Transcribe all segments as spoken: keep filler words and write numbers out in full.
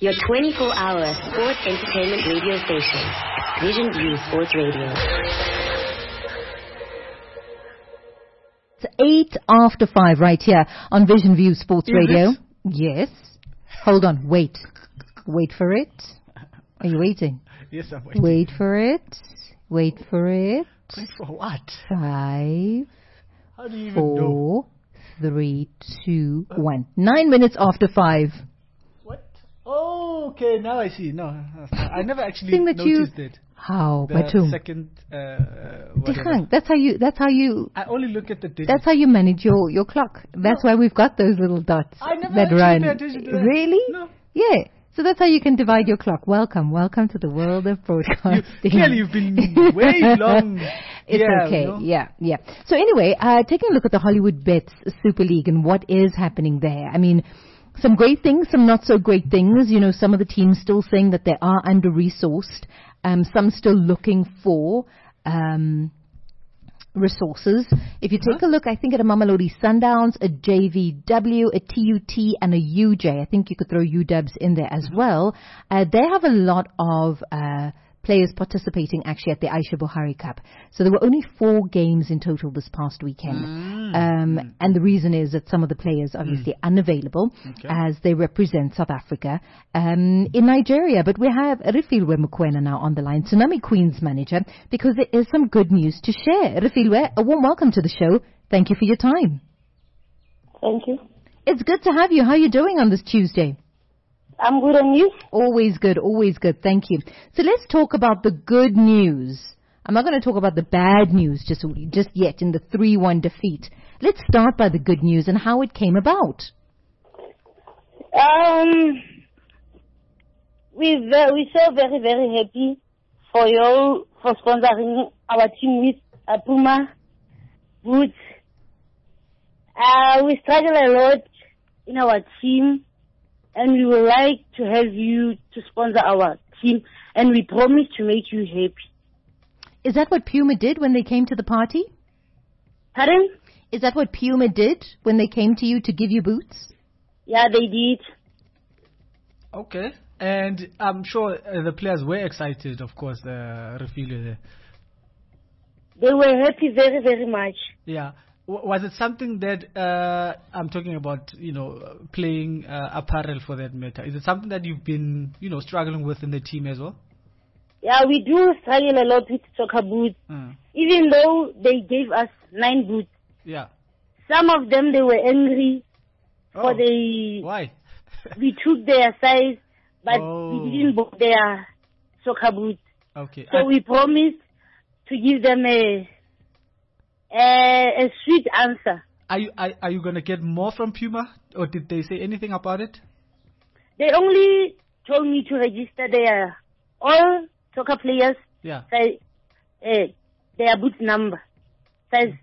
Your twenty-four hour sports entertainment radio station. Vision View Sports Radio. It's eight after five right here on Vision View Sports Is Radio. it? Yes. Hold on. Wait. Wait for it. Are you waiting? Yes, I'm waiting. Wait for it. Wait for it. Wait for what? Five, How do you even know? four, three, two, one. Nine minutes after five. What? Oh, okay. Now I see. No, I never actually Thing that you- noticed it. How? The Batum. second, uh, uh, whatever. Dikgang, That's how you. That's how you. I only look at the digits. That's how you manage your, your clock. That's why we've got those little dots I never that actually run. pay attention to that. Really? No. Yeah. So that's how you can divide your clock. Welcome, welcome to the world of broadcasting. You, clearly, you've been way long. It's yeah, okay. you know? Yeah, yeah. So anyway, uh, taking a look at the Hollywood Bets Super League and what is happening there. I mean, some great things, some not so great things. You know, some of the teams still saying that they are under-resourced. Um, some still looking for um, resources. If you take Huh? a look, I think at a Mamelodi Sundowns, a J V W, a T U T, and a U J. I think you could throw U W S in there as well. Uh, they have a lot of uh, players participating actually at the Aisha Buhari Cup. So there were only four games in total this past weekend. Mm. Um, and the reason is that some of the players are obviously unavailable Okay. as they represent South Africa um, in Nigeria. But we have Rifilwe Mukwena now on the line, Tsunami Queens manager, because there is some good news to share. Rifilwe, a warm welcome to the show. Thank you for your time. Thank you. It's good to have you. How are you doing on this Tuesday? I'm good, and you? Always good, always good. Thank you. So let's talk about the good news. I'm not going to talk about the bad news just just yet in the three one defeat. Let's start by the good news and how it came about. Um, we ve- we so very very happy for you for sponsoring our team with uh, Puma boots. Uh, we struggle a lot in our team, and we would like to have you to sponsor our team, and we promise to make you happy. Is that what Puma did when they came to the party? Pardon? Is that what Puma did when they came to you to give you boots? Yeah, they did. Okay. And I'm sure uh, the players were excited, of course, uh, Refilwe there. They were happy very very much. Yeah. W- was it something that, uh, I'm talking about, you know, uh, playing uh, apparel for that matter? Is it something that you've been, you know, struggling with in the team as well? Yeah, we do struggle a lot with soccer boots. Mm. Even though they gave us nine boots, Yeah. some of them they were angry Oh, for the why? we took their size, but Oh. we didn't book their soccer boots. Okay. So I- we promised to give them a a, a sweet answer. Are you are, are you gonna get more from Puma, or did they say anything about it? They only told me to register their all soccer players Yeah. size, uh, their boot number size.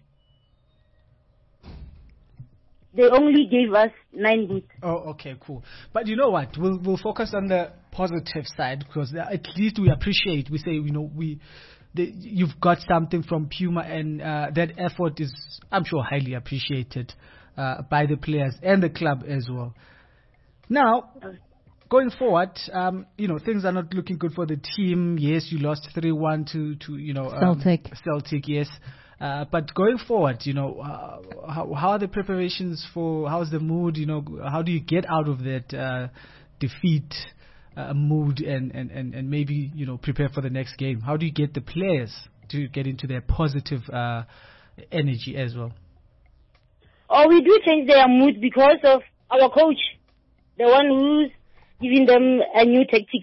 They only gave us nine boots. Oh, okay, cool. But you know what? We'll we'll focus on the positive side, because at least we appreciate. We say, you know, we the, you've got something from Puma, and uh, that effort is, I'm sure, highly appreciated uh, by the players and the club as well. Now, going forward, um, you know, things are not looking good for the team. Yes, you lost three one to to you know um, Celtic. Celtic, yes. Uh, but going forward, you know, uh, how, how are the preparations for, how's the mood, you know, how do you get out of that uh, defeat uh, mood and, and, and, and maybe, you know, prepare for the next game? How do you get the players to get into their positive uh, energy as well? Or we do change their mood because of our coach, the one who's giving them a new tactics.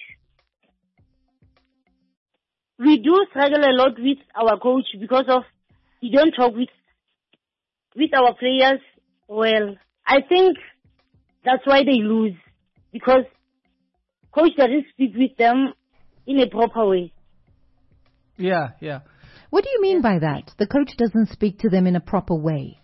We do struggle a lot with our coach because of he don't talk with with our players well. I think that's why they lose, because coach doesn't speak with them in a proper way. Yeah, yeah. What do you mean by that? The coach doesn't speak to them in a proper way.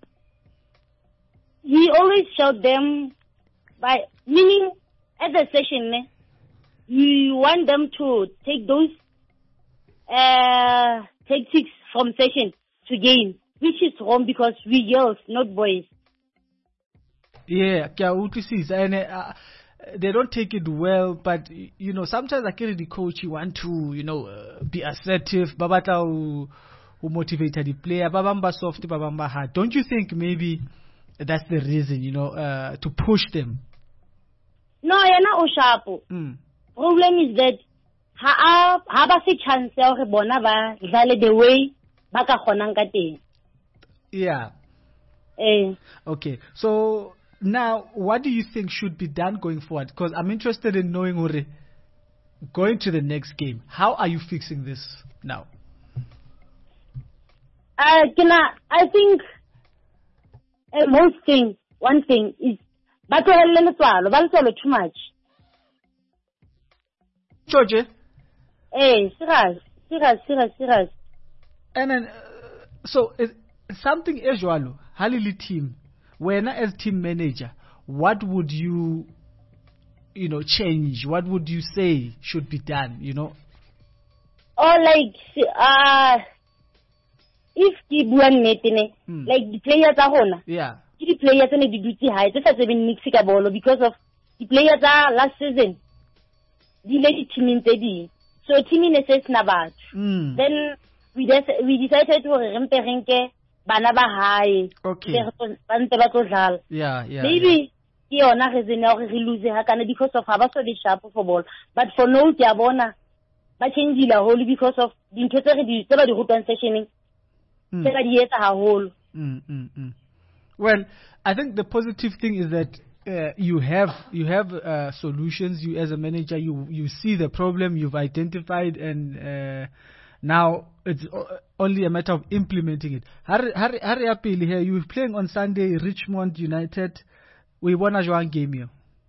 He always shout them by meaning at the session, eh, you want them to take those uh, tactics from session to game, which is wrong because we girls, not boys. Yeah, ke a utlwisisa. And uh, they don't take it well, but y- you know, sometimes like the coach, you want to, you know, uh, be assertive, babata who, who motivated the player, babamba soft, babamba hard. Don't you think maybe that's the reason, you know, uh, to push them? No, yena o sharpo. Mm. Problem is that ha a ha ba se chance ya hore bona ba dlale the way ba ka kgonang ka teng. Yeah. Eh. Okay. So now, what do you think should be done going forward? Because I'm interested in knowing, Ore, going to the next game, how are you fixing this now? Uh, can I, I think uh, most thing, one thing is ba tlohelle letswalo, ba letswalo too much. George? Eh, serious, serious, serious, serious. And then, uh, so is something as well, Halili team, when as team manager, what would you, you know, change? What would you say should be done? You know? Or like, uh, if ke bua nnete ne, Mm. like the players are hona. Yeah. Ke di players ne di dutse high, tse sa tsebeng mix ka bolo because of the players are last season. Di le di teaming tse ding. So teaming ne se sena batho. Mm. Then we des we decided to re mpe re nke bana ba hae. Okay. Ba ntse ba tlo dlala. Yeah, yeah. Maybe ke yona reason ya hore re lose ha kana because of ha ba so di sharp for ball. But for now ke a bona ba change la whole because of dintho tse re di tse ba di rutang sessioning. Mm. Tse ba di etsa haholo. Mm, mm, mm. Well, I think the positive thing is that uh, you have you have uh, solutions. You as a manager, you you see the problem, you've identified, and uh, now it's o- only a matter of implementing it. Hurry, hurry, hurry up, Billy, here. You were playing on Sunday, Richmond United. We won a joint game here.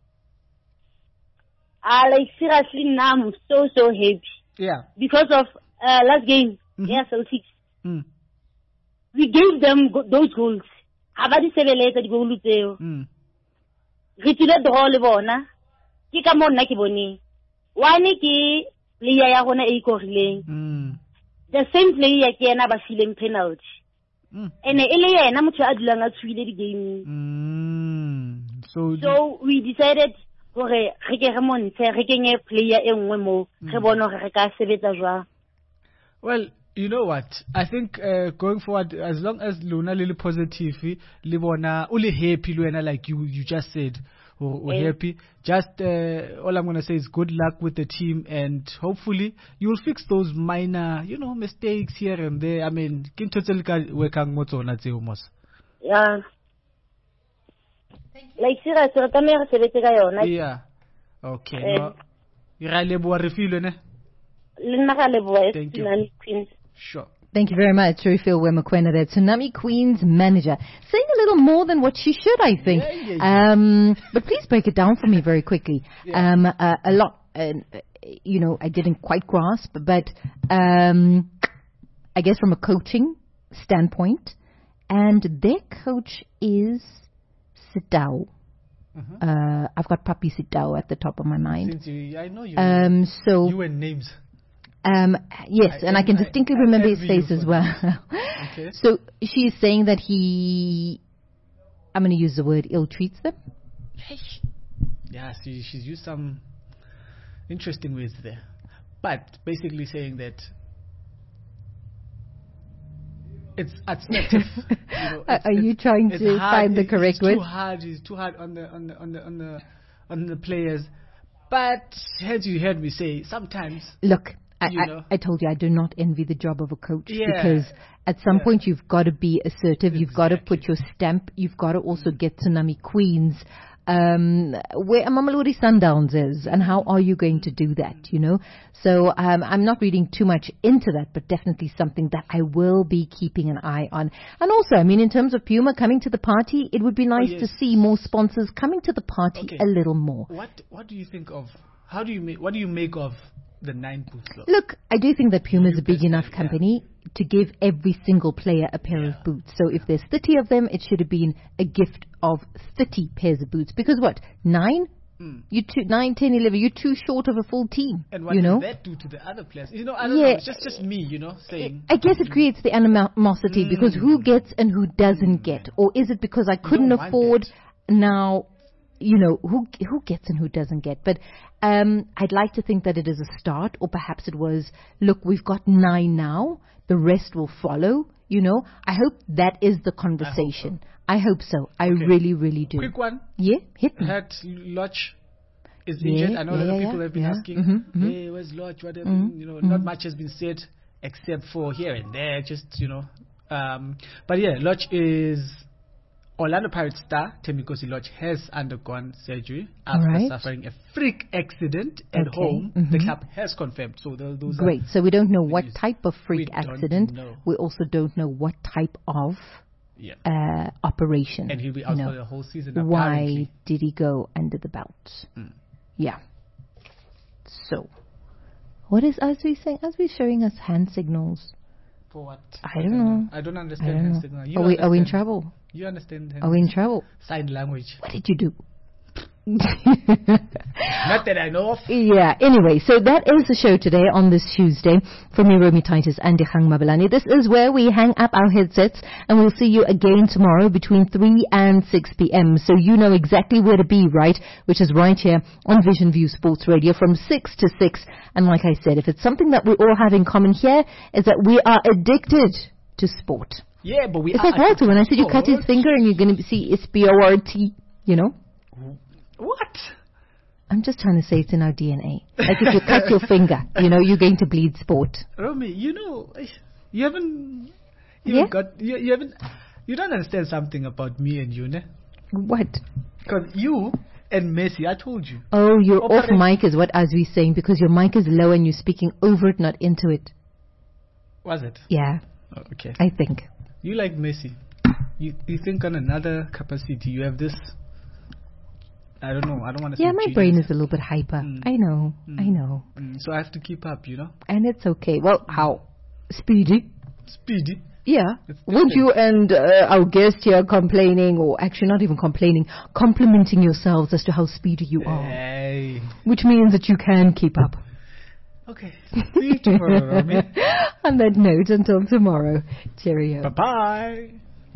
Ah, like seriously now I'm so so happy Yeah. because of uh, last game. Mhm. Yeah, Celtics. Mm, We gave them go- those goals. Ha ba di sebeletsa di goal tseo. mm, Re tsile draw le bona. Ke ka mo nna ke boneng. One ke player ya rona e ikorileng. mm, The same player ke yena ba fileng penalty. mm, Ene e le yena motho a dulang a tswile di game. mm. So, So we decided hore re ke re montshe re kenye player e nngwe mo re bone hore re ka sebetsa jwang. well, you know what? I think uh, going forward, as long as Luna lili positive, libona uli happy, Luna, like you you just said, or, or Eh. happy. Just uh, all I'm gonna say is good luck with the team, and hopefully you'll fix those minor, you know, mistakes here and there. I mean, kin totally ka workang moto na tseo mos. Yeah. Like serious re tlameha re sebetse ka yona. Yeah. Okay. Eh. No. Ira leboa re filo ne. Le nna ka leboha Thank you. Tsunami Queens. Sure. Thank you very much, Rufil Wemakwena, the Tsunami Queens manager. Saying a little more than what she should, I think. Yeah, yeah, yeah. Um, but please break it down for me very quickly. Yeah. Um, uh, a lot, uh, you know, I didn't quite grasp, but um, I guess from a coaching standpoint, and their coach is Sitao. Uh, I've got Papi Sitao at the top of my mind. Since you, I know you. Um, so you and names. um, yes, I- and I can I- distinctly I remember his envy you face as for well. Okay. So she's saying that he, I'm going to use the word ill treats them. Yeah, she, she's used some interesting words there. But basically saying that it's attractive. You know, Are- are you trying it's to hard, find the it- correct it's word? Too hard. It's too hard on the on the on the on the on the players. But as you heard me say, sometimes Look, I, You I, know. I told you I do not envy the job of a coach Yeah. because at some Yeah. point you've got to be assertive, you've got to Exactly. put your stamp, you've got to also get Tsunami Queens um, where Mamelodi Sundowns is, and how are you going to do that, you know? So um, I'm not reading too much into that, but definitely something that I will be keeping an eye on. And also, I mean, in terms of Puma coming to the party, it would be nice yes. to see more sponsors coming to the party Okay. a little more. what what do you think of? How do you make? What do you make of the nine boots? Though? Look, I do think that Puma is You a big personally, enough yeah. company to give every single player a pair Yeah. of boots. So if there's thirty of them, it should have been a gift of thirty pairs of boots. Because what? Nine? Mm. You two, nine, ten, eleven. You're too short of a full team. And what you know? does that do to the other players? You know, I don't Yeah. know. It's just just me, you know, saying. I guess it creates the animosity because who gets and who doesn't get? Or is it because I couldn't want afford that. now? you know, who who gets and who doesn't get. But um, I'd like to think that it is a start, or perhaps it was, look, we've got nine now, the rest will follow, you know. I hope that is the conversation. I hope so. I, hope so. I Okay. really, really do. Quick one. Yeah, hit me. Had Lodge is Yeah, injured. I know yeah, that yeah, people have been yeah. asking, Mhm, mhm. hey, where's Lodge? What happened? Mhm, You know, mhm. not much has been said except for here and there, just, you know. Um, but yeah, Lodge is Orlando Pirates star Thembinkosi Lodge has undergone surgery after Right. suffering a freak accident at Okay, home. The mhm. club has confirmed. So those, those Great. are So we don't know the what news. type of freak We don't accident. know. We also don't know what type of Yeah. uh, operation. And he'll be you out know. for the whole season. Why Apparently. did he go under the belt? Mm. Yeah. So, what is Azwi saying? Azwi showing us hand signals. For what? I don't know. I don't I understand don't hand know. signal. You Are we, are we in understand- trouble? You understand hand Are we in trouble? sign language. What did you do? Not that I know of. Yeah, anyway, so that is the show today on this Tuesday from me, Romy Titus and Dihang Mabelani. This is where we hang up our headsets, and we'll see you again tomorrow between three and six p.m. So you know exactly where to be, right? Which is right here on Vision View Sports Radio from six to six. And like I said, if it's something that we all have in common here, is that we are addicted to sport. Yeah, but we It's are like Walter when I said you cut his sport. finger and you're going to see it's B O R T, you know? What? I'm just trying to say it's in our D N A. Like if you cut your finger, you know, you're going to bleed sport. Romy, you know, you haven't, you Yeah? got, you, you haven't, you don't understand something about me and you, ne? What? Because you and Messi, I told you. Oh, you're off Operate- mic is what Azwi's saying because your mic is low and you're speaking over it, not into it. Was it? Yeah, Oh, okay. I think. You like Messi. You you think on another capacity you have this. I don't know. I don't want to. Yeah, say my genius. brain is a little bit hyper. Mm. I know, Mm. I know. Mm, so I have to keep up, you know. And it's okay. Well, how? Speedy? Speedy. Yeah. It's Weren't you and uh, our guest here complaining, or actually not even complaining, complimenting yourselves as to how speedy you are? Hey. Which means that you can keep up. Okay. See you tomorrow, Romy. On that note, until tomorrow, cheerio. Bye bye.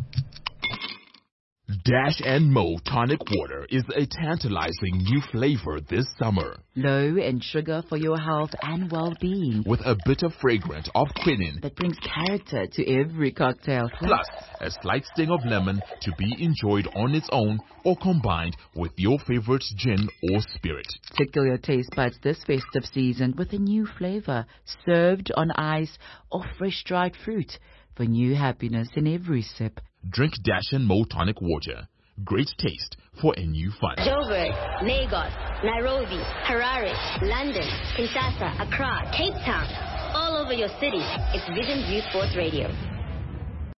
Dash and Mo Tonic Water is a tantalizing new flavor this summer. Low in sugar for your health and well-being. With a bitter fragrance of quinine, That brings character to every cocktail. plus a slight sting of lemon to be enjoyed on its own or combined with your favorite gin or spirit. Tickle your taste buds this festive season with a new flavor, served on ice or fresh dried fruit for new happiness in every sip. Drink Dash and Mo Tonic Water. Great taste for a new fun. Joburg, Lagos, Nairobi, Harare, London, Kinshasa, Accra, Cape Town, all over your city. It's Vision View Sports Radio.